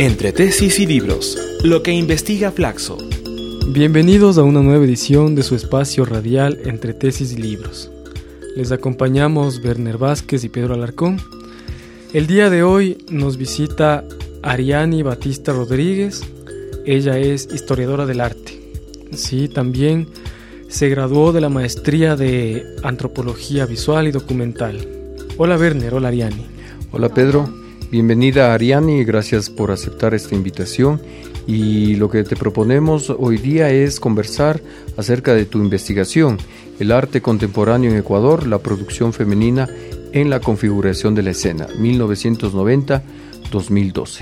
Entre tesis y libros, lo que investiga Flaxo. Bienvenidos a una nueva edición de su espacio radial Entre tesis y libros. Les acompañamos Werner Vázquez y Pedro Alarcón. El día de hoy nos visita Ariani Batista Rodríguez. Ella es historiadora del arte. Sí, también se graduó de la maestría de Antropología Visual y Documental. Hola Werner, hola Ariani. Hola Pedro, bienvenida Ariani, gracias por aceptar esta invitación. Y lo que te proponemos hoy día es conversar acerca de tu investigación, el arte contemporáneo en Ecuador, la producción femenina en la configuración de la escena, 1990-2012.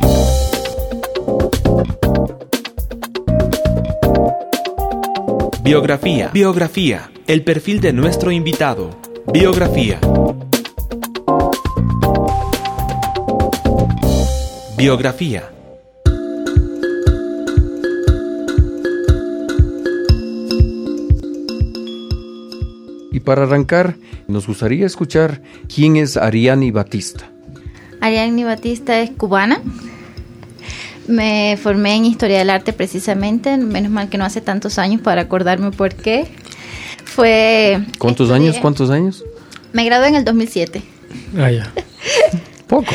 Biografía, el perfil de nuestro invitado. Biografía. Y para arrancar, nos gustaría escuchar quién es Ariani Batista. Ariani Batista es cubana. Me formé en Historia del Arte precisamente, menos mal que no hace tantos años para acordarme por qué. ¿Cuántos años? Me gradué en el 2007. Ya. Poco.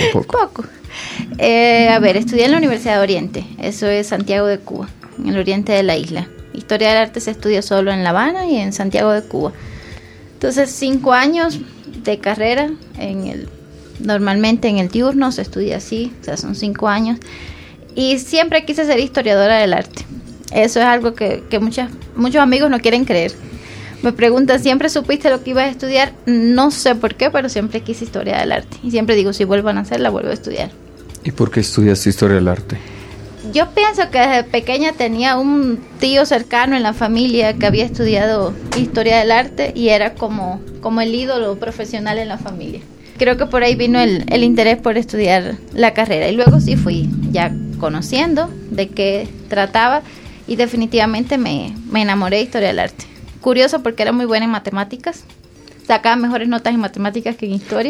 Estudié en la Universidad de Oriente, eso es Santiago de Cuba, en el oriente de la isla. Historia del Arte se estudia solo en La Habana y en Santiago de Cuba. Entonces, 5 años de carrera, normalmente en el diurno se estudia así, o sea, son 5 años. Y siempre quise ser historiadora del arte. Eso es algo que muchos amigos no quieren creer. Me preguntan, ¿siempre supiste lo que ibas a estudiar? No sé por qué, pero siempre quise historia del arte. Y siempre digo, si vuelvo a nacer, la vuelvo a estudiar. ¿Y por qué estudiaste historia del arte? Yo pienso que desde pequeña tenía un tío cercano en la familia que había estudiado historia del arte y era como el ídolo profesional en la familia. Creo que por ahí vino el interés por estudiar la carrera. Y luego sí fui ya conociendo de qué trataba y definitivamente me enamoré de historia del arte. Curioso porque era muy buena en matemáticas. Sacaba mejores notas en matemáticas que en historia.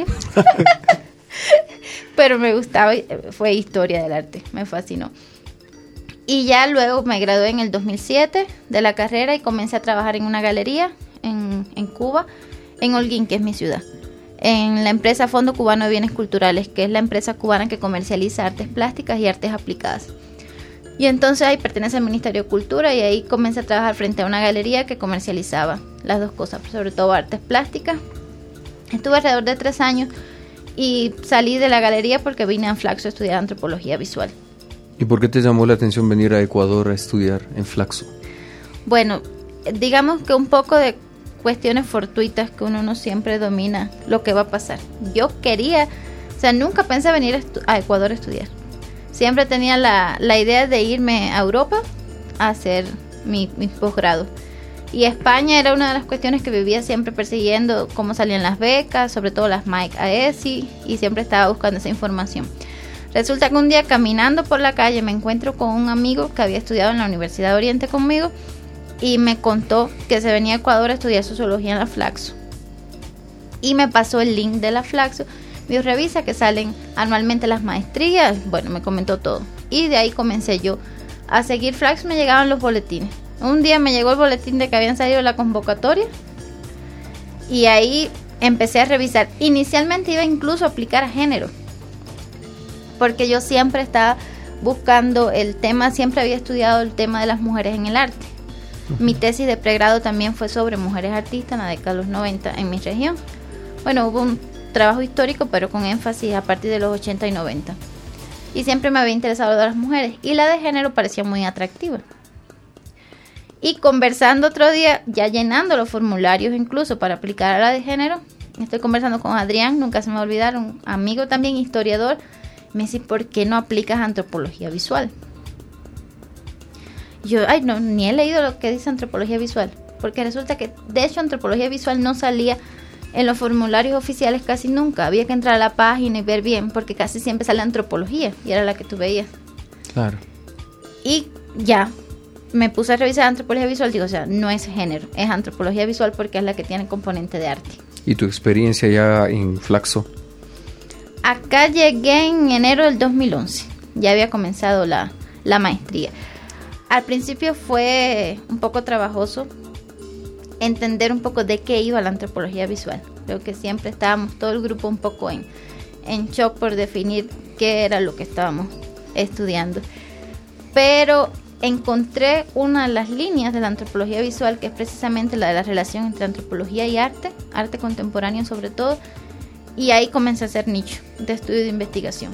Pero me gustaba, fue historia del arte, me fascinó. Y ya luego me gradué en el 2007 de la carrera y comencé a trabajar en una galería en Cuba, en Holguín, que es mi ciudad. En la empresa Fondo Cubano de Bienes Culturales, que es la empresa cubana que comercializa artes plásticas y artes aplicadas. Y entonces ahí pertenece al Ministerio de Cultura y ahí comencé a trabajar frente a una galería que comercializaba las dos cosas, sobre todo artes plásticas. Estuve alrededor de 3 años y salí de la galería porque vine a Flaxo a estudiar antropología visual. ¿Y por qué te llamó la atención venir a Ecuador a estudiar en Flaxo? Bueno, digamos que un poco de cuestiones fortuitas que uno no siempre domina lo que va a pasar. Yo nunca pensé venir a Ecuador a estudiar. Siempre tenía la idea de irme a Europa a hacer mi posgrado. Y España era una de las cuestiones que vivía siempre persiguiendo, cómo salían las becas, sobre todo las Mike AESI, y siempre estaba buscando esa información. Resulta que un día caminando por la calle me encuentro con un amigo que había estudiado en la Universidad de Oriente conmigo y me contó que se venía a Ecuador a estudiar sociología en la Flaxo. Y me pasó el link de la Flaxo. Me dijo, revisa que salen anualmente las maestrías. Bueno, me comentó todo. Y de ahí comencé yo a seguir Flaxo. Me llegaban los boletines. Un día me llegó el boletín de que habían salido la convocatoria. Y ahí empecé a revisar. Inicialmente iba incluso a aplicar a género. Porque yo siempre estaba buscando el tema, siempre había estudiado el tema de las mujeres en el arte. Mi tesis de pregrado también fue sobre mujeres artistas en la década de los 90 en mi región. Bueno, hubo un trabajo histórico, pero con énfasis a partir de los 80 y 90. Y siempre me había interesado de las mujeres. Y la de género parecía muy atractiva. Y conversando otro día, ya llenando los formularios incluso para aplicar a la de género, estoy conversando con Adrián, nunca se me va a olvidar, un amigo también historiador. Me dice, ¿por qué no aplicas antropología visual? Yo, no, ni he leído lo que dice antropología visual, porque resulta que, de hecho, antropología visual no salía en los formularios oficiales casi nunca. Había que entrar a la página y ver bien, porque casi siempre sale antropología, y era la que tú veías. Claro. Y ya, me puse a revisar antropología visual, digo, no es género, es antropología visual porque es la que tiene componente de arte. ¿Y tu experiencia ya en Flaxo? Acá llegué en enero del 2011. ya había comenzado la maestría. Al principio fue un poco trabajoso entender un poco de qué iba la antropología visual. Creo que siempre estábamos todo el grupo un poco en shock por definir qué era lo que estábamos estudiando. Pero encontré una de las líneas de la antropología visual, que es precisamente la de la relación entre antropología y arte contemporáneo sobre todo, y ahí comencé a hacer nicho de estudio de investigación.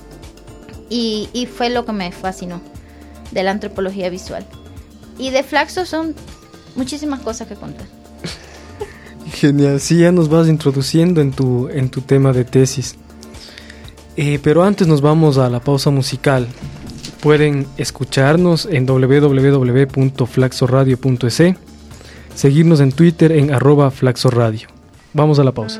Y fue lo que me fascinó de la antropología visual. Y de Flaxo son muchísimas cosas que contar. Genial, sí, ya nos vas introduciendo en tu tema de tesis. Pero antes nos vamos a la pausa musical. Pueden escucharnos en www.flaxoradio.es, seguirnos en Twitter en @flaxoradio. Vamos a la pausa.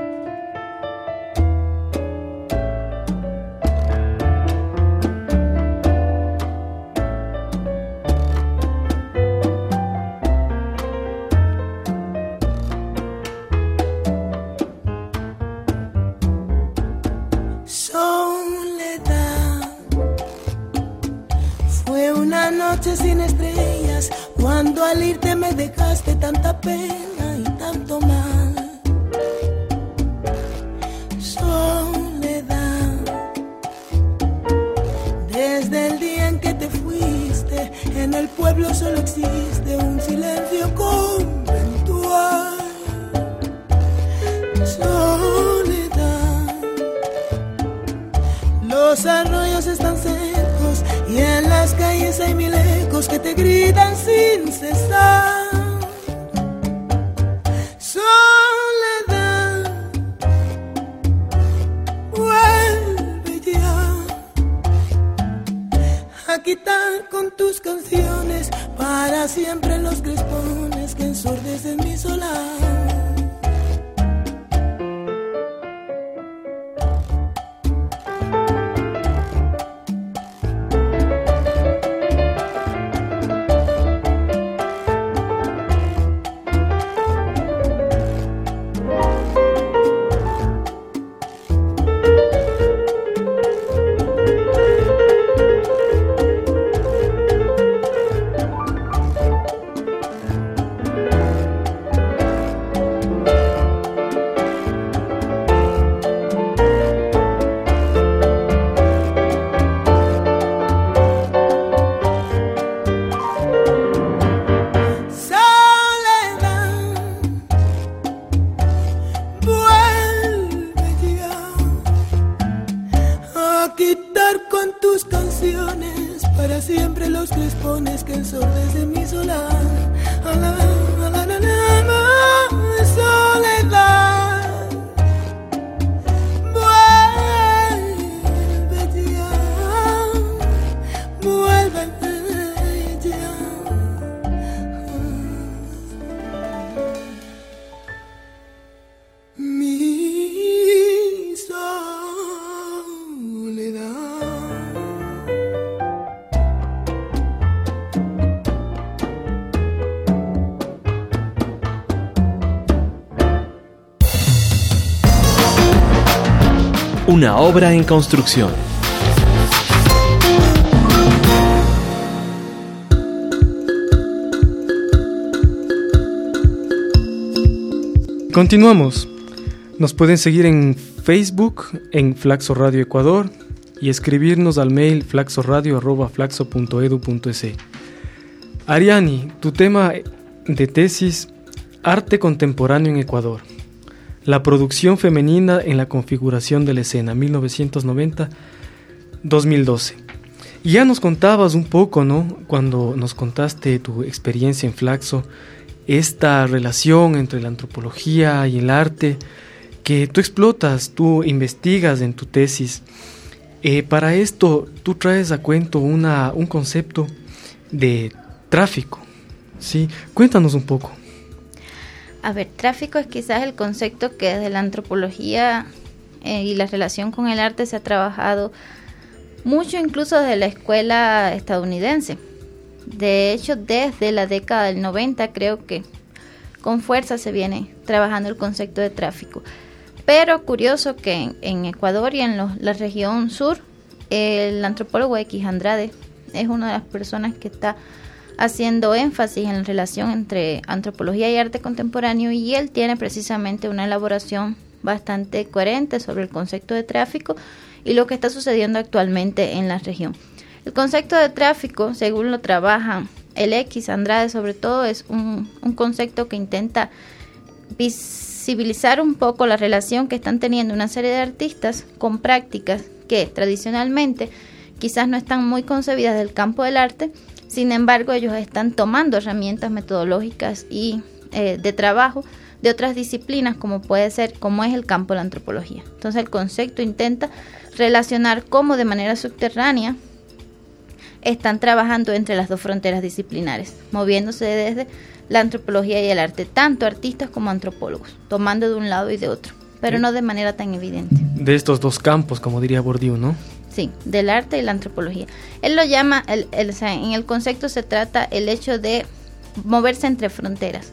Sin estrellas, cuando al irte me dejaste tanta pena y tanto mal. Soledad, desde el día en que te fuiste, en el pueblo solo existe un silencio conventual. Soledad, los arroyos están secos y en las calles hay mil ecos que te gritan sin cesar. Soledad, vuelve ya a quitar con tus canciones para siempre los crespones que ensordecen mi solar. Una obra en construcción. Continuamos. Nos pueden seguir en Facebook, en Flaxo Radio Ecuador, y escribirnos al mail flaxoradio@flaxo.edu.es. Ariani, tu tema de tesis, Arte Contemporáneo en Ecuador. La producción femenina en la configuración de la escena, 1990-2012. Y ya nos contabas un poco, ¿no? Cuando nos contaste tu experiencia en Flaxo, esta relación entre la antropología y el arte que tú explotas, tú investigas en tu tesis. Para esto, tú traes a cuento un concepto de tráfico, ¿sí? Cuéntanos un poco. A ver, tráfico es quizás el concepto que desde la antropología y la relación con el arte se ha trabajado mucho, incluso desde la escuela estadounidense. De hecho, desde la década del 90 creo que con fuerza se viene trabajando el concepto de tráfico. Pero curioso que en Ecuador y en la región sur el antropólogo X. Andrade es una de las personas que está haciendo énfasis en la relación entre antropología y arte contemporáneo, y él tiene precisamente una elaboración bastante coherente sobre el concepto de tráfico y lo que está sucediendo actualmente en la región. El concepto de tráfico, según lo trabaja el X. Andrade sobre todo, es un concepto que intenta visibilizar un poco la relación que están teniendo una serie de artistas con prácticas que tradicionalmente quizás no están muy concebidas del campo del arte. Sin embargo, ellos están tomando herramientas metodológicas y de trabajo de otras disciplinas, como es el campo de la antropología. Entonces, el concepto intenta relacionar cómo de manera subterránea están trabajando entre las dos fronteras disciplinares, moviéndose desde la antropología y el arte, tanto artistas como antropólogos, tomando de un lado y de otro, pero no de manera tan evidente. De estos dos campos, como diría Bourdieu, ¿no? Sí, del arte y la antropología. Él lo llama, o sea, en el concepto se trata el hecho de moverse entre fronteras.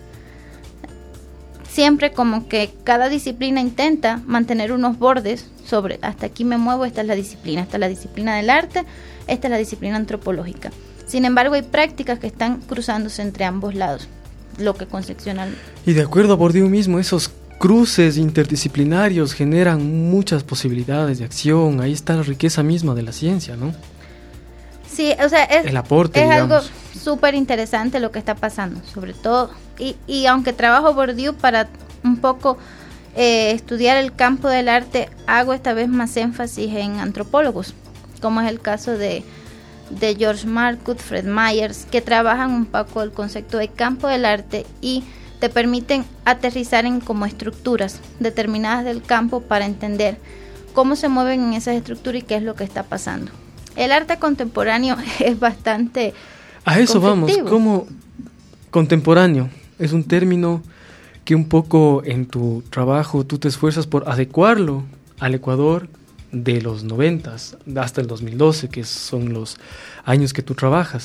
Siempre como que cada disciplina intenta mantener unos bordes sobre, hasta aquí me muevo, esta es la disciplina del arte, esta es la disciplina antropológica. Sin embargo, hay prácticas que están cruzándose entre ambos lados, lo que concepcional. Y de acuerdo a Bourdieu mismo, esos cruces interdisciplinarios generan muchas posibilidades de acción. Ahí está la riqueza misma de la ciencia, ¿no? Sí, o sea, el aporte, es digamos, algo súper interesante lo que está pasando, sobre todo, y aunque trabajo Bourdieu para un poco estudiar el campo del arte, hago esta vez más énfasis en antropólogos, como es el caso de George Marcus, Fred Myers, que trabajan un poco el concepto de campo del arte y te permiten aterrizar en como estructuras determinadas del campo para entender cómo se mueven en esas estructuras y qué es lo que está pasando. El arte contemporáneo es bastante a eso conflictivo. Vamos, como contemporáneo es un término que un poco en tu trabajo tú te esfuerzas por adecuarlo al Ecuador de los 90s hasta el 2012, que son los años que tú trabajas,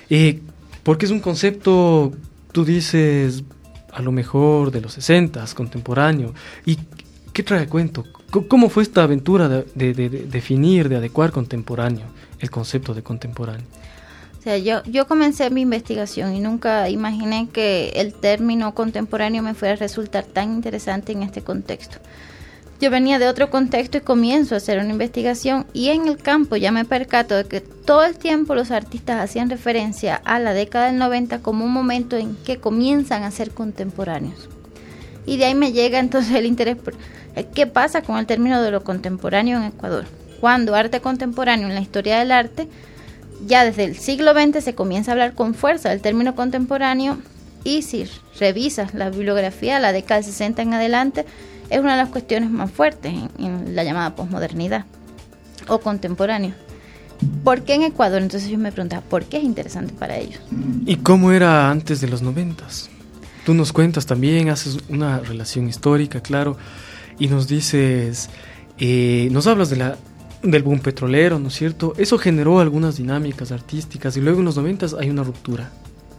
porque es un concepto, tú dices, a lo mejor de los 60s, contemporáneo. ¿Y qué trae cuento? ¿Cómo fue esta aventura de definir, de adecuar contemporáneo, el concepto de contemporáneo? O sea, yo comencé mi investigación y nunca imaginé que el término contemporáneo me fuera a resultar tan interesante en este contexto. Yo venía de otro contexto y comienzo a hacer una investigación, y en el campo ya me percato de que todo el tiempo los artistas hacían referencia a la década del 90 como un momento en que comienzan a ser contemporáneos. Y de ahí me llega entonces el interés por qué pasa con el término de lo contemporáneo en Ecuador. Cuando arte contemporáneo en la historia del arte, ya desde el siglo XX se comienza a hablar con fuerza del término contemporáneo, y si revisas la bibliografía de la década del 60 en adelante, es una de las cuestiones más fuertes en la llamada posmodernidad o contemporáneo. ¿Por qué en Ecuador? Entonces yo me preguntaba, ¿por qué es interesante para ellos? ¿Y cómo era antes de los 90s? Tú nos cuentas también, haces una relación histórica, claro, y nos dices, nos hablas del boom petrolero, ¿no es cierto? Eso generó algunas dinámicas artísticas y luego en los 90s hay una ruptura.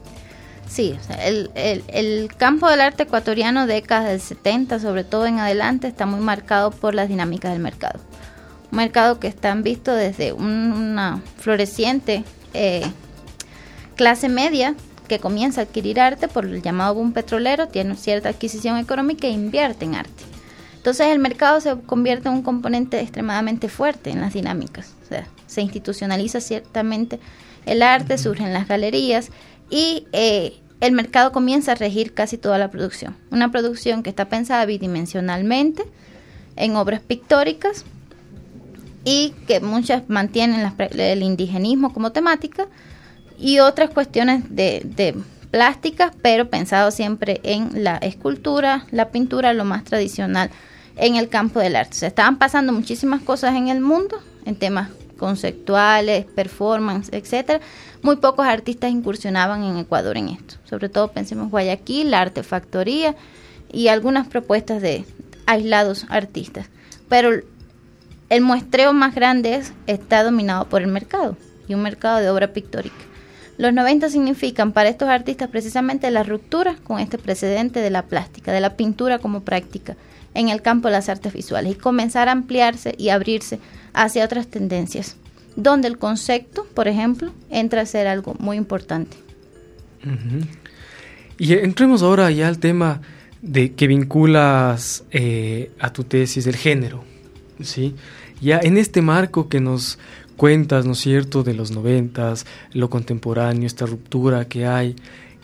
Sí, o sea, el campo del arte ecuatoriano, décadas del 70, sobre todo en adelante, está muy marcado por las dinámicas del mercado. Un mercado que están visto desde una floreciente clase media que comienza a adquirir arte por el llamado boom petrolero, tiene cierta adquisición económica e invierte en arte. Entonces el mercado se convierte en un componente extremadamente fuerte en las dinámicas. O sea, se institucionaliza ciertamente el arte, surgen las galerías, y el mercado comienza a regir casi toda la producción. Una producción que está pensada bidimensionalmente en obras pictóricas y que muchas mantienen el indigenismo como temática, y otras cuestiones de plásticas, pero pensado siempre en la escultura, la pintura, lo más tradicional en el campo del arte. O sea, estaban pasando muchísimas cosas en el mundo, en temas conceptuales, performance, etcétera. Muy pocos artistas incursionaban en Ecuador en esto. Sobre todo pensemos Guayaquil, la artefactoría y algunas propuestas de aislados artistas. Pero el muestreo más grande está dominado por el mercado, y un mercado de obra pictórica. Los 90 significan para estos artistas precisamente la ruptura con este precedente de la plástica, de la pintura como práctica en el campo de las artes visuales, y comenzar a ampliarse y abrirse hacia otras tendencias, donde el concepto, por ejemplo, entra a ser algo muy importante. Uh-huh. Y entremos ahora ya al tema de que vinculas a tu tesis el género, ¿sí? Ya en este marco que nos cuentas, ¿no es cierto?, de los 90s, lo contemporáneo, esta ruptura que hay,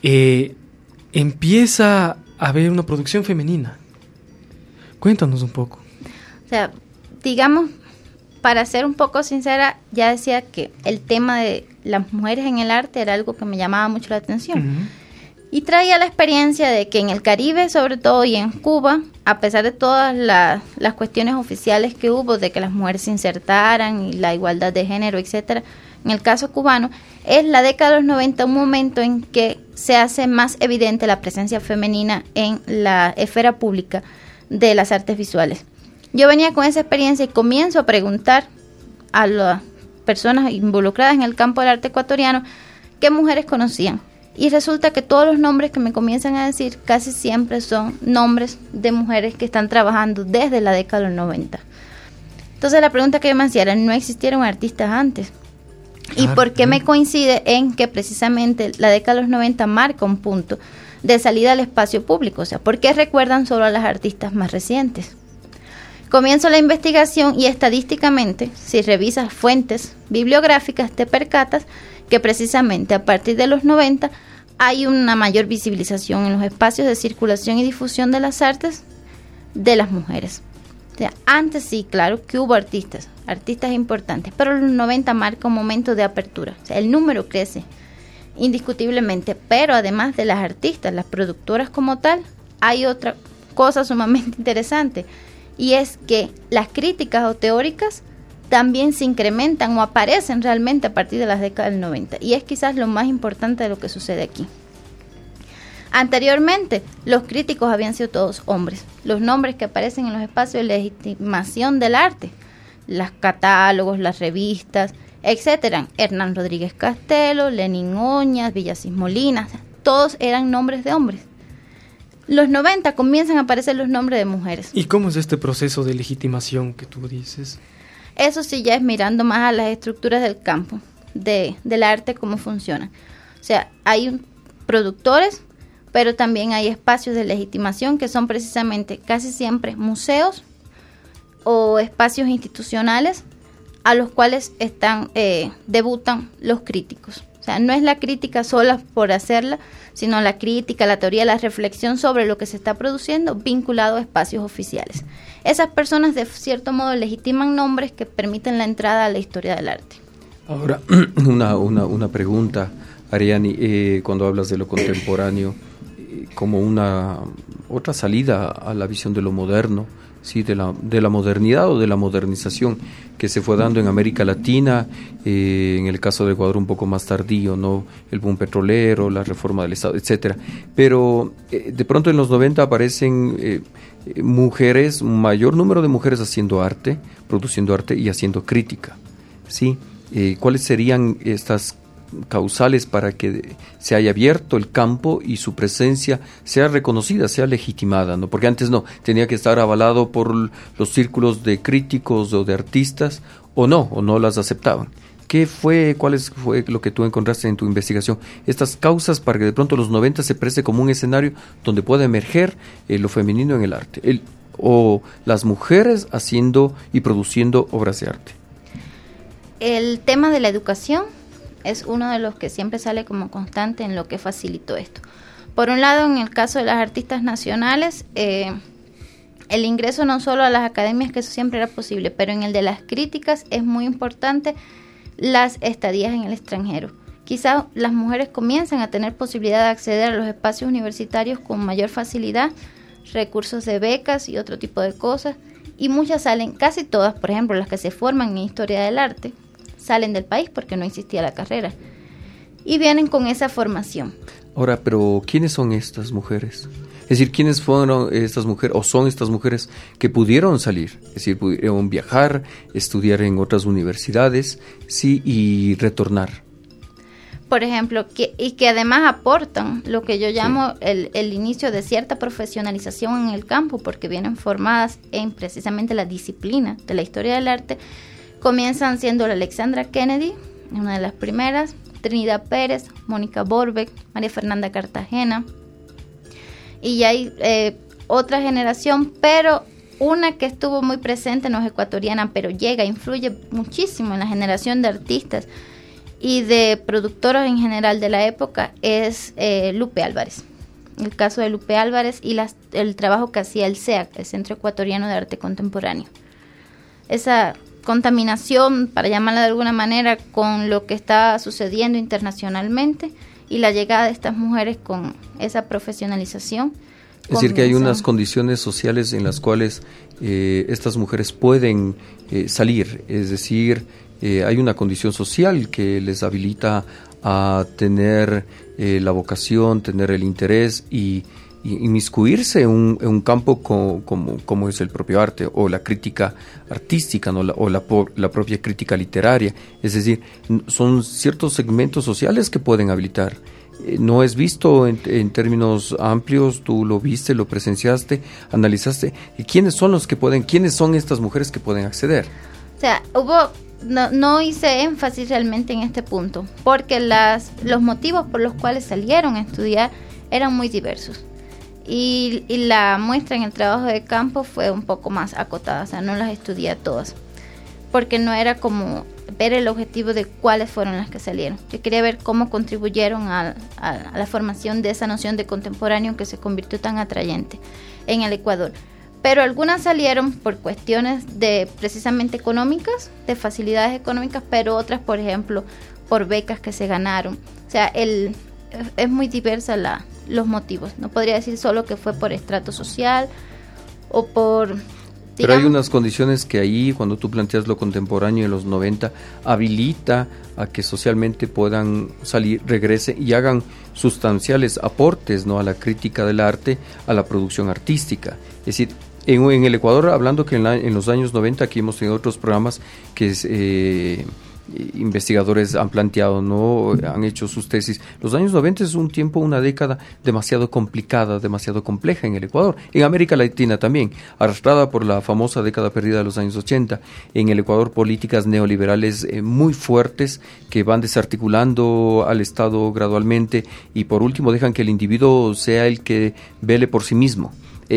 empieza a haber una producción femenina. Cuéntanos un poco. O sea, digamos, para ser un poco sincera, ya decía que el tema de las mujeres en el arte era algo que me llamaba mucho la atención. Uh-huh. Y traía la experiencia de que en el Caribe, sobre todo, y en Cuba, a pesar de todas las cuestiones oficiales que hubo, de que las mujeres se insertaran y la igualdad de género, etcétera, en el caso cubano, es la década de los 90 un momento en que se hace más evidente la presencia femenina en la esfera pública de las artes visuales. Yo venía con esa experiencia y comienzo a preguntar a las personas involucradas en el campo del arte ecuatoriano qué mujeres conocían. Y resulta que todos los nombres que me comienzan a decir casi siempre son nombres de mujeres que están trabajando desde la década de los 90. Entonces la pregunta que yo me hacía era, ¿no existieron artistas antes? ¿Y por qué me coincide en que precisamente la década de los 90 marca un punto de salida al espacio público? O sea, ¿por qué recuerdan solo a las artistas más recientes? Comienzo la investigación y estadísticamente, si revisas fuentes bibliográficas, te percatas que precisamente a partir de los 90 hay una mayor visibilización en los espacios de circulación y difusión de las artes de las mujeres. O sea, antes sí, claro, que hubo artistas importantes, pero los 90 marca un momento de apertura. O sea, el número crece indiscutiblemente, pero además de las artistas, las productoras como tal, hay otra cosa sumamente interesante, y es que las críticas o teóricas también se incrementan o aparecen realmente a partir de las décadas del 90, y es quizás lo más importante de lo que sucede aquí. Anteriormente, los críticos habían sido todos hombres. Los nombres que aparecen en los espacios de legitimación del arte, los catálogos, las revistas, etcétera, Hernán Rodríguez Castelo, Lenín Oñas, Villasís Molina, todos eran nombres de hombres. Los 90 comienzan a aparecer los nombres de mujeres. ¿Y cómo es este proceso de legitimación que tú dices? Eso sí ya es mirando más a las estructuras del campo, del arte, cómo funcionan. O sea, hay productores, pero también hay espacios de legitimación que son precisamente casi siempre museos o espacios institucionales a los cuales debutan los críticos. O sea, no es la crítica sola por hacerla, sino la crítica, la teoría, la reflexión sobre lo que se está produciendo vinculado a espacios oficiales. Esas personas de cierto modo legitiman nombres que permiten la entrada a la historia del arte. Ahora, una pregunta, Ariani, cuando hablas de lo contemporáneo, como una otra salida a la visión de lo moderno, ¿sí? de la modernidad o de la modernización que se fue dando en América Latina, en el caso de Ecuador un poco más tardío, ¿no? El boom petrolero, la reforma del Estado, etcétera. Pero de pronto en los 90 aparecen mujeres, un mayor número de mujeres haciendo arte, produciendo arte y haciendo crítica, ¿sí? ¿Cuáles serían estas causales para que se haya abierto el campo y su presencia sea reconocida, sea legitimada, ¿no? Porque antes no, tenía que estar avalado por los círculos de críticos o de artistas, o no las aceptaban. ¿Cuál fue lo que tú encontraste en tu investigación? Estas causas para que de pronto los 90 se preste como un escenario donde pueda emerger lo femenino en el arte, o las mujeres haciendo y produciendo obras de arte. El tema de la educación es uno de los que siempre sale como constante en lo que facilitó esto. Por un lado, en el caso de las artistas nacionales, el ingreso no solo a las academias, que eso siempre era posible, pero en el de las críticas es muy importante las estadías en el extranjero. Quizás las mujeres comienzan a tener posibilidad de acceder a los espacios universitarios con mayor facilidad, recursos de becas y otro tipo de cosas, y muchas salen, casi todas, por ejemplo, las que se forman en historia del arte, salen del país porque no existía la carrera y vienen con esa formación. Ahora, pero ¿quiénes son estas mujeres? Es decir, ¿quiénes fueron estas mujeres o son estas mujeres que pudieron salir? Es decir, pudieron viajar, estudiar en otras universidades, sí, y retornar. Por ejemplo, que además aportan lo que yo llamo el inicio de cierta profesionalización en el campo, porque vienen formadas en precisamente la disciplina de la historia del arte, Comienzan siendo la Alexandra Kennedy, una de las primeras, Trinidad Pérez, Mónica Borbeck, María Fernanda Cartagena, y ya hay otra generación, pero una que estuvo muy presente, no es ecuatoriana, pero influye muchísimo en la generación de artistas y de productoras en general de la época, es Lupe Álvarez. El caso de Lupe Álvarez y el trabajo que hacía el CEAC, el Centro Ecuatoriano de Arte Contemporáneo. Esa contaminación, para llamarla de alguna manera, con lo que está sucediendo internacionalmente y la llegada de estas mujeres con esa profesionalización. Es decir, que hay unas condiciones sociales en las cuales estas mujeres pueden salir, es decir, hay una condición social que les habilita a tener la vocación, tener el interés y inmiscuirse en un campo como es el propio arte o la crítica artística, ¿no? o la propia crítica literaria. Es decir, son ciertos segmentos sociales que pueden habilitar. No es visto en términos amplios, tú lo viste, lo presenciaste, analizaste. ¿Quiénes son estas mujeres que pueden acceder? O sea, no hice énfasis realmente en este punto, porque los motivos por los cuales salieron a estudiar eran muy diversos. Y la muestra en el trabajo de campo fue un poco más acotada, o sea, no las estudié todas, porque no era como ver el objetivo de cuáles fueron las que salieron. Yo quería ver cómo contribuyeron a la formación de esa noción de contemporáneo que se convirtió tan atrayente en el Ecuador. Pero algunas salieron por cuestiones de precisamente económicas, de facilidades económicas, pero otras, por ejemplo, por becas que se ganaron. O sea, es muy diversa los motivos. No podría decir solo que fue por estrato social o por... Pero hay unas condiciones que ahí, cuando tú planteas lo contemporáneo de los 90, habilita a que socialmente puedan salir, regresen y hagan sustanciales aportes, ¿no?, a la crítica del arte, a la producción artística. Es decir, en el Ecuador, hablando que en los años 90, aquí hemos tenido otros programas que investigadores han planteado, ¿no?, han hecho sus tesis. Los años 90 es un tiempo, una década demasiado complicada, demasiado compleja en el Ecuador, en América Latina también, arrastrada por la famosa década perdida de los años 80. En el Ecuador, políticas neoliberales muy fuertes que van desarticulando al Estado gradualmente y por último dejan que el individuo sea el que vele por sí mismo.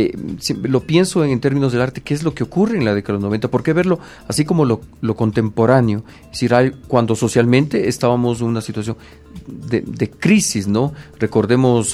Lo pienso en términos del arte, ¿qué es lo que ocurre en la década de los 90? ¿Por qué verlo así como lo contemporáneo? Es decir, cuando socialmente estábamos en una situación de crisis, ¿no? Recordemos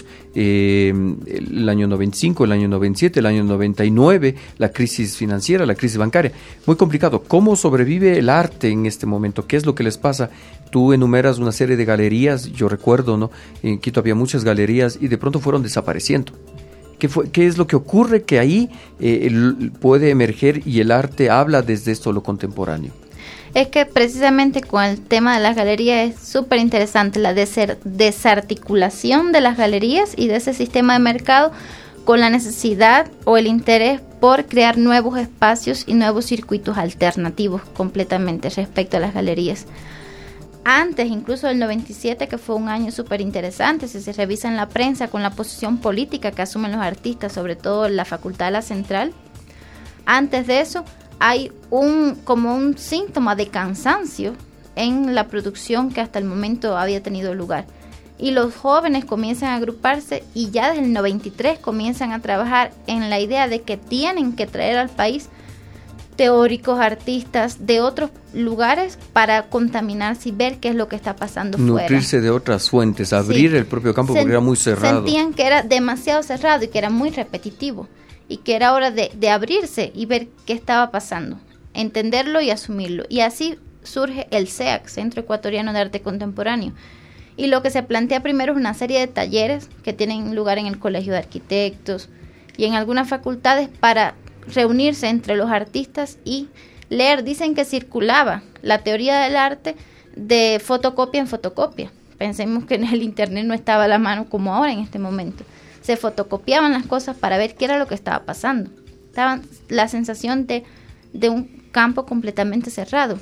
el año 95, el año 97, el año 99, la crisis financiera, la crisis bancaria. Muy complicado. ¿Cómo sobrevive el arte en este momento? ¿Qué es lo que les pasa? Tú enumeras una serie de galerías, yo recuerdo, ¿no? En Quito había muchas galerías y de pronto fueron desapareciendo. ¿Qué es lo que ocurre que ahí puede emerger y el arte habla desde esto lo contemporáneo? Es que precisamente con el tema de las galerías es súper interesante la desarticulación de las galerías y de ese sistema de mercado con la necesidad o el interés por crear nuevos espacios y nuevos circuitos alternativos completamente respecto a las galerías. Antes, incluso del 97, que fue un año súper interesante, si se revisa en la prensa con la posición política que asumen los artistas, sobre todo en la Facultad de la Central, antes de eso hay como un síntoma de cansancio en la producción que hasta el momento había tenido lugar. Y los jóvenes comienzan a agruparse y ya desde el 93 comienzan a trabajar en la idea de que tienen que traer al país teóricos, artistas de otros lugares para contaminarse y ver qué es lo que está pasando fuera. Nutrirse de otras fuentes, abrir el propio campo porque era muy cerrado. Sentían que era demasiado cerrado y que era muy repetitivo y que era hora de abrirse y ver qué estaba pasando, entenderlo y asumirlo. Y así surge el CEAC, Centro Ecuatoriano de Arte Contemporáneo. Y lo que se plantea primero es una serie de talleres que tienen lugar en el Colegio de Arquitectos y en algunas facultades para reunirse entre los artistas y leer. Dicen que circulaba la teoría del arte de fotocopia en fotocopia. Pensemos que en el internet no estaba a la mano como ahora en este momento. Se fotocopiaban las cosas para ver qué era lo que estaba pasando. Estaba la sensación de un campo completamente cerrado.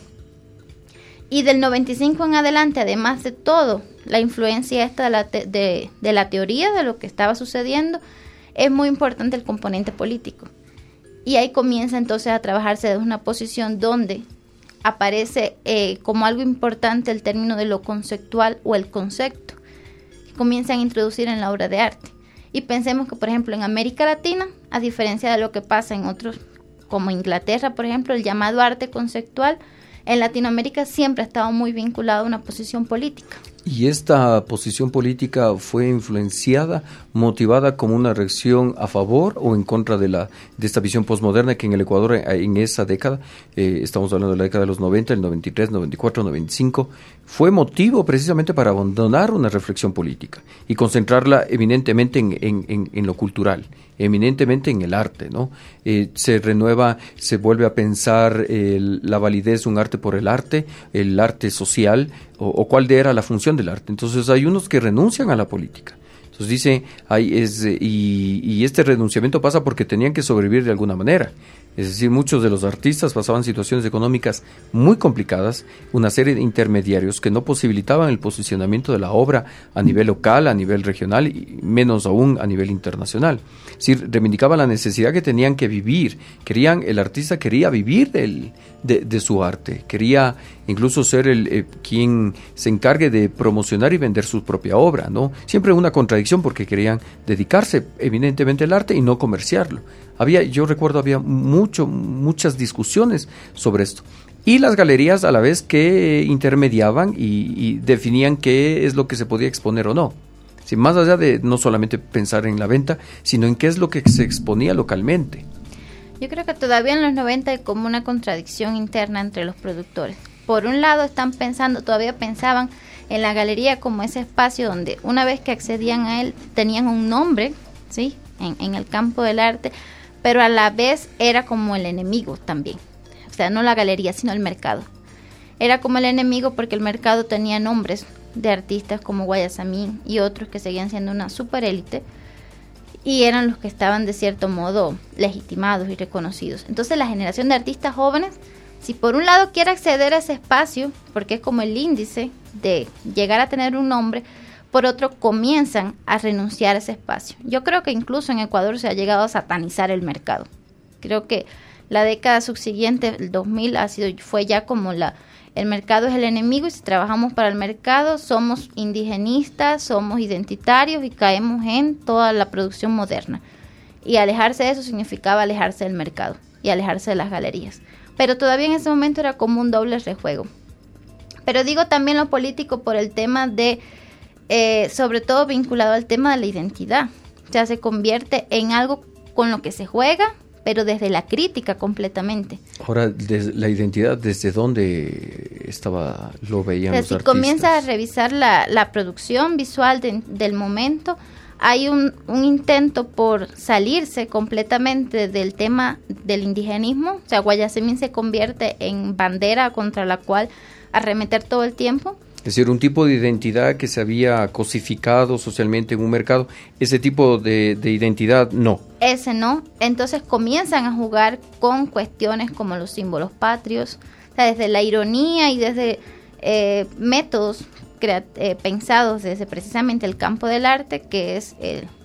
Y del 95 en adelante, además de todo, la influencia esta de la teoría de lo que estaba sucediendo, es muy importante el componente político. Y ahí comienza entonces a trabajarse desde una posición donde aparece como algo importante el término de lo conceptual o el concepto, que comienzan a introducir en la obra de arte. Y pensemos que, por ejemplo, en América Latina, a diferencia de lo que pasa en otros, como Inglaterra, por ejemplo, el llamado arte conceptual, en Latinoamérica siempre ha estado muy vinculado a una posición política. Y esta posición política fue influenciada, motivada como una reacción a favor o en contra de esta visión posmoderna que en el Ecuador en esa década, estamos hablando de la década de los 90, el 93, 94, 95, fue motivo precisamente para abandonar una reflexión política y concentrarla eminentemente en lo cultural, eminentemente en el arte, ¿no? Se renueva, se vuelve a pensar la validez de un arte por el arte social, o cuál era la función del arte. Entonces hay unos que renuncian a la política. Entonces dice, y este renunciamiento pasa porque tenían que sobrevivir de alguna manera. Es decir, muchos de los artistas pasaban situaciones económicas muy complicadas, una serie de intermediarios que no posibilitaban el posicionamiento de la obra a nivel local, a nivel regional y menos aún a nivel internacional. Es decir, reivindicaban la necesidad que tenían que vivir. El artista quería vivir de su arte, quería incluso ser quien se encargue de promocionar y vender su propia obra, ¿no? Siempre una contradicción porque querían dedicarse evidentemente al arte y no comerciarlo. Yo recuerdo había muchas discusiones sobre esto. Y las galerías a la vez que intermediaban y definían qué es lo que se podía exponer o no. Sí, más allá de no solamente pensar en la venta, sino en qué es lo que se exponía localmente. Yo creo que todavía en los 90 hay como una contradicción interna entre los productores. Por un lado todavía pensaban en la galería como ese espacio donde una vez que accedían a él tenían un nombre, ¿sí? En el campo del arte, pero a la vez era como el enemigo también. O sea, no la galería, sino el mercado. Era como el enemigo porque el mercado tenía nombres de artistas como Guayasamín y otros que seguían siendo una superélite y eran los que estaban de cierto modo legitimados y reconocidos. Entonces la generación de artistas jóvenes, si por un lado quiere acceder a ese espacio, porque es como el índice de llegar a tener un nombre, por otro comienzan a renunciar a ese espacio. Yo creo que incluso en Ecuador se ha llegado a satanizar el mercado. Creo que la década subsiguiente, el 2000, fue ya como el mercado es el enemigo y si trabajamos para el mercado somos indigenistas, somos identitarios y caemos en toda la producción moderna. Y alejarse de eso significaba alejarse del mercado y alejarse de las galerías. Pero todavía en ese momento era como un doble rejuego. Pero digo también lo político por el tema de, sobre todo vinculado al tema de la identidad. O sea, se convierte en algo con lo que se juega, pero desde la crítica completamente. Ahora, la identidad, ¿desde dónde lo veían los artistas? Si comienzas a revisar la producción visual del momento, hay un intento por salirse completamente del tema del indigenismo. O sea, Guayasamín se convierte en bandera contra la cual arremeter todo el tiempo. Es decir, un tipo de identidad que se había cosificado socialmente en un mercado, ese tipo de identidad no. Ese no. Entonces comienzan a jugar con cuestiones como los símbolos patrios, o sea, desde la ironía y desde métodos pensados desde precisamente el campo del arte, que es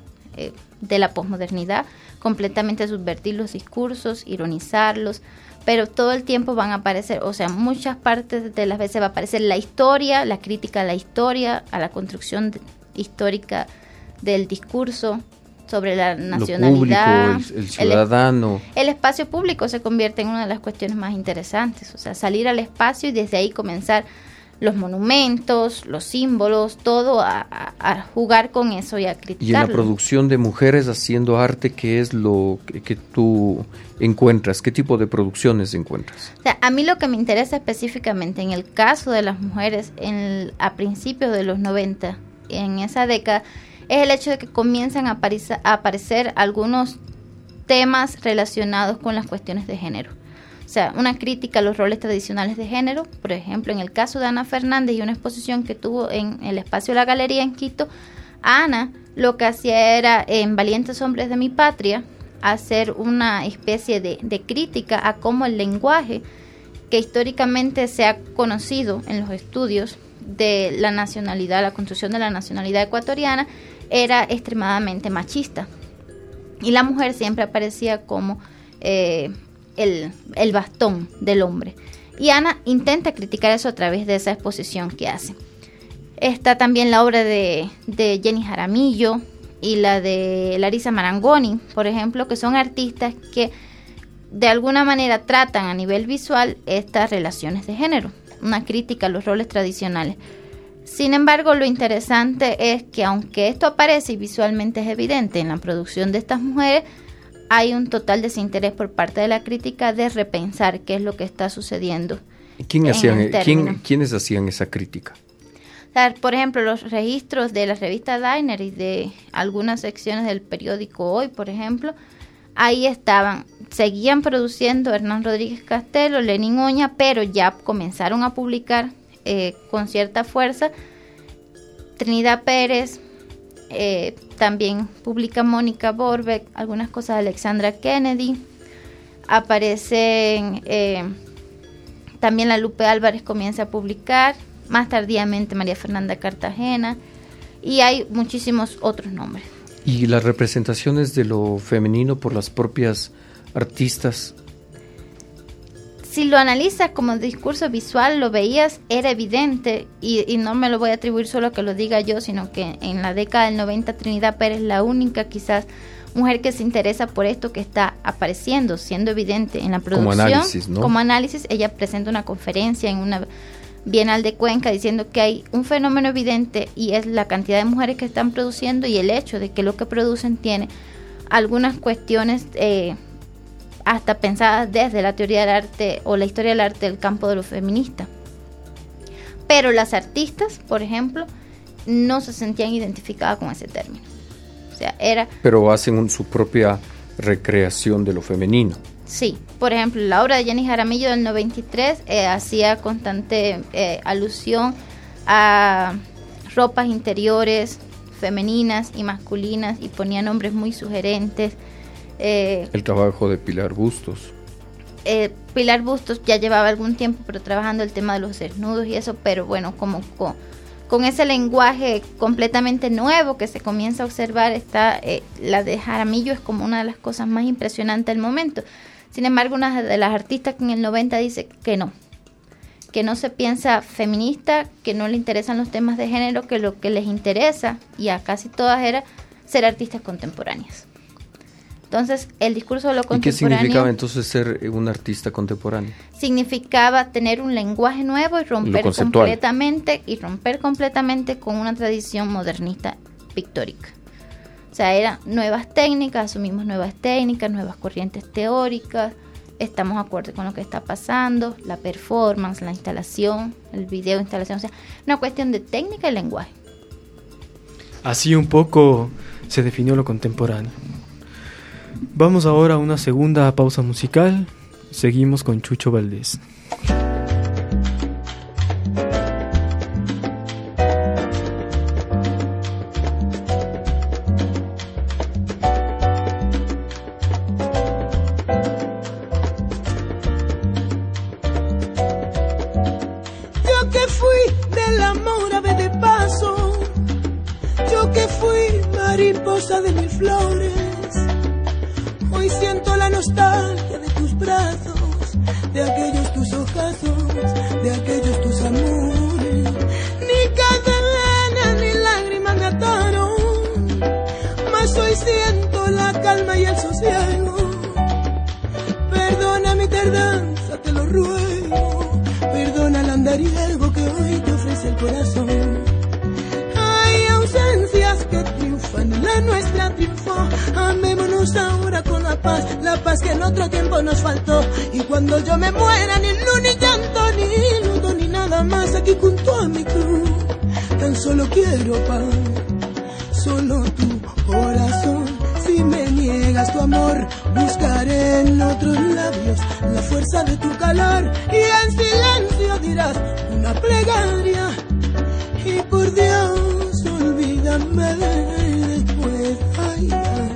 de la posmodernidad, completamente subvertir los discursos, ironizarlos, pero todo el tiempo van a aparecer, o sea, muchas partes de las veces va a aparecer la historia, la crítica a la historia, a la construcción histórica del discurso sobre la nacionalidad. Lo público, el ciudadano. El espacio público se convierte en una de las cuestiones más interesantes, o sea, salir al espacio y desde ahí comenzar los monumentos, los símbolos, todo a jugar con eso y a criticarlo. Y en la producción de mujeres haciendo arte, ¿qué es lo que tú encuentras? ¿Qué tipo de producciones encuentras? O sea, a mí lo que me interesa específicamente en el caso de las mujeres a principios de los 90, en esa década, es el hecho de que comienzan a aparecer algunos temas relacionados con las cuestiones de género. O sea, una crítica a los roles tradicionales de género. Por ejemplo, en el caso de Ana Fernández y una exposición que tuvo en el espacio de la Galería en Quito, Ana lo que hacía era, en Valientes Hombres de mi Patria, hacer una especie de crítica a cómo el lenguaje que históricamente se ha conocido en los estudios de la nacionalidad, la construcción de la nacionalidad ecuatoriana, era extremadamente machista. Y la mujer siempre aparecía como el bastón del hombre. Y Ana intenta criticar eso a través de esa exposición que hace. Está también la obra de Jenny Jaramillo y la de Larisa Marangoni, por ejemplo, que son artistas que de alguna manera tratan a nivel visual estas relaciones de género, una crítica a los roles tradicionales. Sin embargo, lo interesante es que aunque esto aparece y visualmente es evidente en la producción de estas mujeres, hay un total desinterés por parte de la crítica de repensar qué es lo que está sucediendo. ¿Quiénes hacían esa crítica? O sea, por ejemplo, los registros de la revista Diner y de algunas secciones del periódico Hoy, por ejemplo, ahí estaban, seguían produciendo Hernán Rodríguez Castelo, Lenín Oña, pero ya comenzaron a publicar con cierta fuerza Trinidad Pérez, también publica Mónica Borbeck, algunas cosas de Alexandra Kennedy, aparecen también la Lupe Álvarez comienza a publicar, más tardíamente María Fernanda Cartagena, y hay muchísimos otros nombres. ¿Y las representaciones de lo femenino por las propias artistas? Si lo analizas como discurso visual, lo veías, era evidente, y no me lo voy a atribuir solo a que lo diga yo, sino que en la década del 90 Trinidad Pérez es la única quizás mujer que se interesa por esto que está apareciendo, siendo evidente en la producción. Como análisis, ¿no? Como análisis, ella presenta una conferencia en una Bienal de Cuenca diciendo que hay un fenómeno evidente y es la cantidad de mujeres que están produciendo y el hecho de que lo que producen tiene algunas cuestiones hasta pensadas desde la teoría del arte o la historia del arte del campo de lo feminista. Pero las artistas, por ejemplo, no se sentían identificadas con ese término. O sea, pero hacen su propia recreación de lo femenino. Sí, por ejemplo, la obra de Jenny Jaramillo del 93 hacía constante alusión a ropas interiores femeninas y masculinas y ponía nombres muy sugerentes. El trabajo de Pilar Bustos. Pilar Bustos ya llevaba algún tiempo pero trabajando el tema de los desnudos y eso, pero bueno, como con ese lenguaje completamente nuevo que se comienza a observar, está la de Jaramillo es como una de las cosas más impresionantes del momento. Sin embargo, una de las artistas que en el 90 dice que no se piensa feminista, que no le interesan los temas de género, que lo que les interesa, y a casi todas era ser artistas contemporáneas. Entonces, el discurso de lo contemporáneo... ¿Y qué significaba entonces ser un artista contemporáneo? Significaba tener un lenguaje nuevo y romper completamente con una tradición modernista pictórica. O sea, eran nuevas técnicas, asumimos nuevas técnicas, nuevas corrientes teóricas, estamos de acuerdo con lo que está pasando, la performance, la instalación, el video instalación, o sea, una cuestión de técnica y lenguaje. Así un poco se definió lo contemporáneo. Vamos ahora a una segunda pausa musical. Seguimos con Chucho Valdés. Yo que fui del amor ave de paso, yo que fui mariposa de mil flores, hoy siento la nostalgia de tus brazos, de aquellos tus ojazos, de aquellos tus amores. Ni cadenas ni lágrimas me ataron, mas hoy siento la calma y el sosiego. Perdona mi tardanza, te lo ruego, perdona el andariego que hoy te ofrece el corazón. Hay ausencias que triunfan, la nuestra triunfó. Amémonos ahora con la paz que en otro tiempo nos faltó. Y cuando yo me muera, ni luz, ni llanto, ni luto, ni nada más, aquí junto a mi cruz, tan solo quiero paz, solo tu corazón. Si me niegas tu amor, buscaré en otros labios la fuerza de tu calor, y en silencio dirás una plegaria, y por Dios olvídame después. Ay, ay.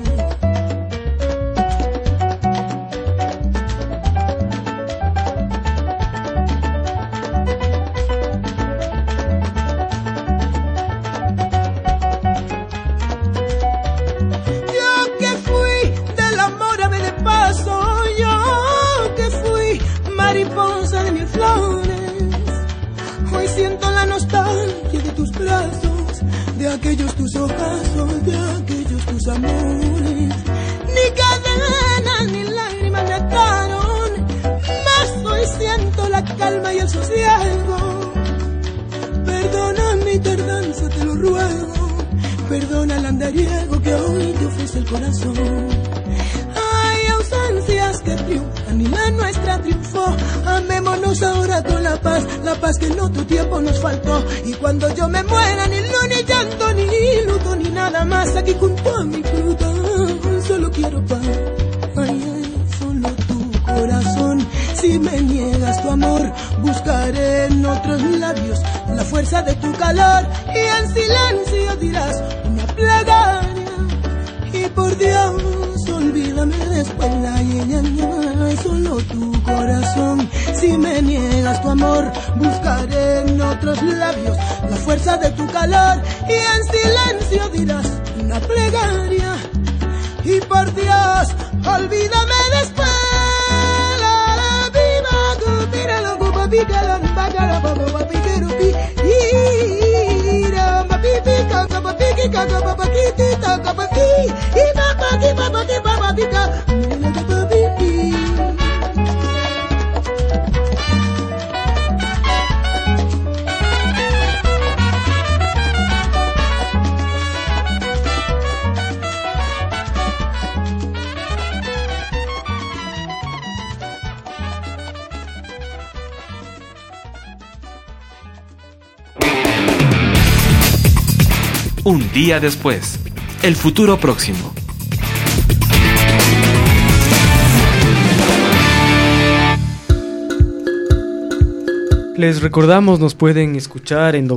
mariposa de mil flores. Hoy siento la nostalgia de tus brazos, de aquellos tus ojazos, de aquellos tus amores. Ni cadenas ni lágrimas me ataron, mas hoy siento la calma y el sosiego. Perdona mi tardanza, te lo ruego. Perdona el andariego que hoy te ofrece el corazón. Hay ausencias que triunfan y la nuestra triunfó. Amémonos ahora con la paz que en otro tiempo nos faltó. Y cuando yo me muera, ni luz, ni llanto, ni luto, ni nada más. Aquí junto a mi fruta, solo quiero paz. Ay, ay, solo tu corazón. Si me niegas tu amor, buscaré en otros labios la fuerza de tu calor. Y en silencio dirás una plegaria. Y por Dios, olvídame después. Ay, solo tu corazón. Si me niegas tu amor, buscaré en otros labios la fuerza de tu calor. Y en silencio dirás una plegaria. Y por Dios, olvídame después. Un día después, el futuro próximo. Les recordamos, nos pueden escuchar en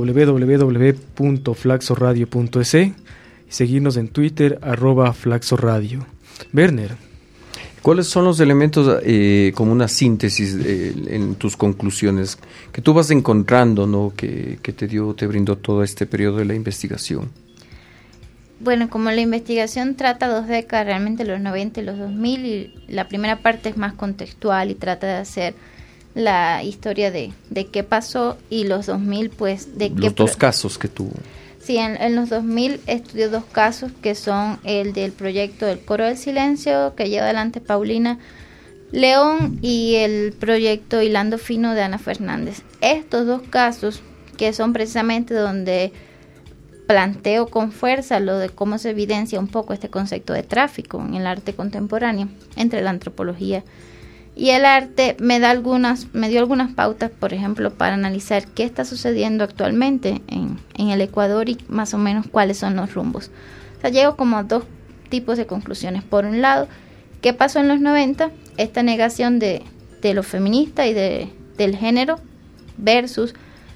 www.flaxoradio.es y seguirnos en Twitter @flaxoradio. Werner, ¿cuáles son los elementos, como una síntesis en tus conclusiones que tú vas encontrando, ¿no? que te brindó todo este periodo de la investigación? Bueno, como la investigación trata 2 décadas, realmente los 90 y los 2000, y la primera parte es más contextual y trata de hacer la historia de qué pasó, y los 2000 pues de qué... Los 2 casos que tú... Sí, en los 2000 estudió 2 casos que son el del proyecto del Coro del Silencio que lleva adelante Paulina León y el proyecto Hilando Fino de Ana Fernández. Estos 2 casos que son precisamente donde planteo con fuerza lo de cómo se evidencia un poco este concepto de tráfico en el arte contemporáneo entre la antropología y el arte, me dio algunas pautas, por ejemplo, para analizar qué está sucediendo actualmente en el Ecuador y más o menos cuáles son los rumbos. O sea, llego como a 2 tipos de conclusiones. Por un lado, ¿qué pasó en los 90? Esta negación de lo feminista y del género versus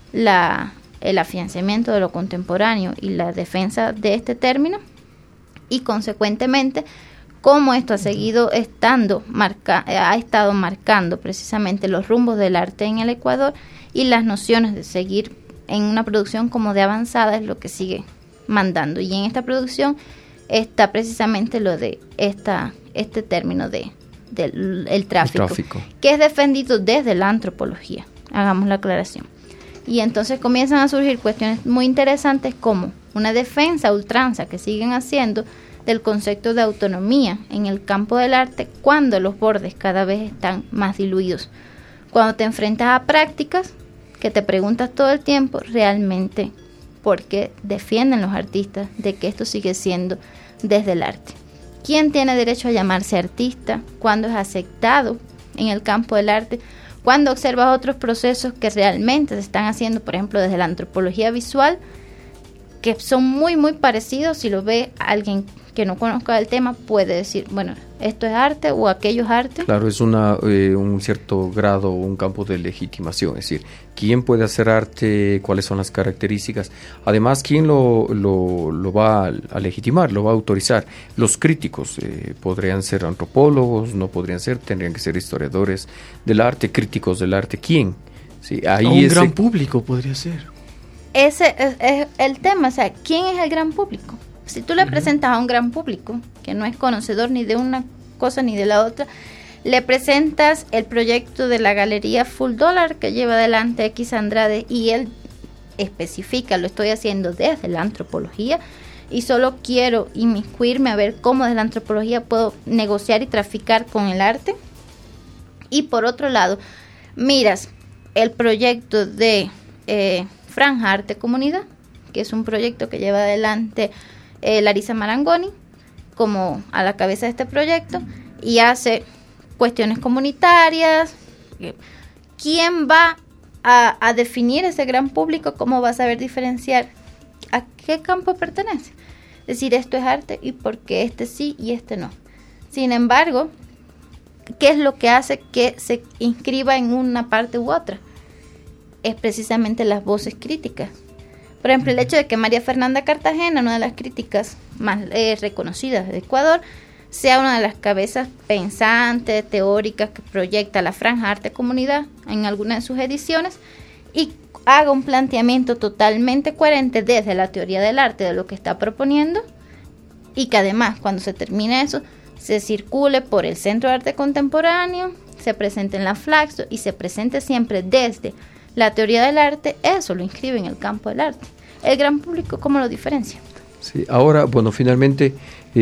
el afianzamiento de lo contemporáneo y la defensa de este término, y consecuentemente cómo esto ha estado marcando precisamente los rumbos del arte en el Ecuador, y las nociones de seguir en una producción como de avanzada es lo que sigue mandando. Y en esta producción está precisamente lo de este término del tráfico, que es defendido desde la antropología, hagamos la aclaración. Y entonces comienzan a surgir cuestiones muy interesantes como una defensa a ultranza que siguen haciendo del concepto de autonomía en el campo del arte cuando los bordes cada vez están más diluidos. Cuando te enfrentas a prácticas que te preguntas todo el tiempo realmente por qué defienden los artistas de que esto sigue siendo desde el arte. ¿Quién tiene derecho a llamarse artista? ¿Cuándo es aceptado en el campo del arte? Cuando observas otros procesos que realmente se están haciendo, por ejemplo, desde la antropología visual, que son muy, muy parecidos, si lo ve alguien que no conozca el tema, puede decir, bueno, esto es arte o aquello es arte. Claro, es un cierto grado, un campo de legitimación, es decir, ¿quién puede hacer arte? ¿Cuáles son las características? Además, ¿quién lo va a legitimar, lo va a autorizar? Los críticos podrían ser antropólogos, no podrían ser, tendrían que ser historiadores del arte, críticos del arte. ¿Quién? Sí, ahí un gran público podría ser. Ese es el tema, o sea, ¿quién es el gran público? Si tú le presentas a un gran público que no es conocedor ni de una cosa ni de la otra, Le presentas el proyecto de la galería Full Dollar que lleva adelante X Andrade y él especifica, lo estoy haciendo desde la antropología y solo quiero inmiscuirme a ver cómo desde la antropología puedo negociar y traficar con el arte. Y por otro lado, miras el proyecto de Franja Arte Comunidad, que es un proyecto que lleva adelante Larisa Marangoni como a la cabeza de este proyecto y hace cuestiones comunitarias. ¿Quién va a definir ese gran público? ¿Cómo va a saber diferenciar a qué campo pertenece? Es decir, esto es arte y por qué este sí y este no. Sin embargo, ¿qué es lo que hace que se inscriba en una parte u otra? Es precisamente las voces críticas. Por ejemplo, el hecho de que María Fernanda Cartagena, una de las críticas más reconocidas de Ecuador, sea una de las cabezas pensantes, teóricas que proyecta la Franja Arte Comunidad en alguna de sus ediciones y haga un planteamiento totalmente coherente desde la teoría del arte de lo que está proponiendo y que además cuando se termine eso se circule por el Centro de Arte Contemporáneo, se presente en la Flaxo y se presente siempre desde la teoría del arte, eso lo inscribe en el campo del arte. El gran público, ¿cómo lo diferencia? Sí, ahora, bueno, finalmente,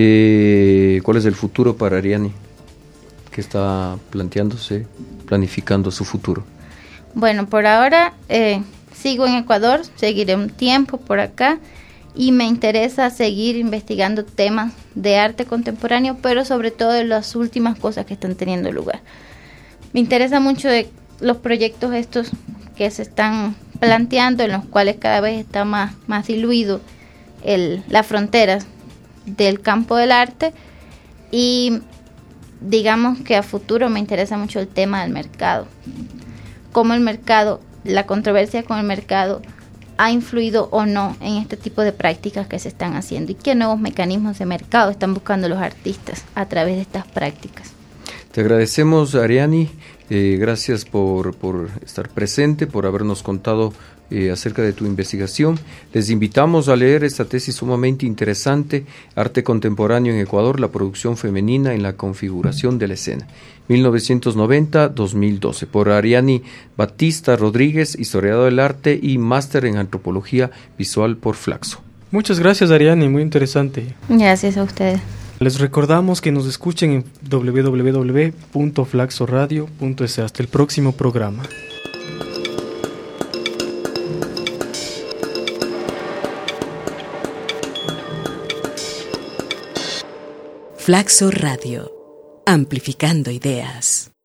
¿cuál es el futuro para Ariani? ¿Qué está planteándose, planificando su futuro? Bueno, por ahora sigo en Ecuador, seguiré un tiempo por acá y me interesa seguir investigando temas de arte contemporáneo, pero sobre todo de las últimas cosas que están teniendo lugar. Me interesa mucho de los proyectos estos que se están planteando, en los cuales cada vez está más diluido las fronteras del campo del arte, y digamos que a futuro me interesa mucho el tema del mercado, cómo el mercado, la controversia con el mercado ha influido o no en este tipo de prácticas que se están haciendo y qué nuevos mecanismos de mercado están buscando los artistas a través de estas prácticas. Te agradecemos, Ariani, gracias por estar presente, por habernos contado acerca de tu investigación. Les invitamos a leer esta tesis sumamente interesante, Arte Contemporáneo en Ecuador, la producción femenina en la configuración de la escena, 1990-2012, por Ariani Batista Rodríguez, historiador del arte y máster en antropología visual por Flaxo. Muchas gracias, Ariani, muy interesante. Gracias a ustedes. Les recordamos que nos escuchen en www.flaxoradio.es. Hasta el próximo programa. Flaxo Radio, amplificando ideas.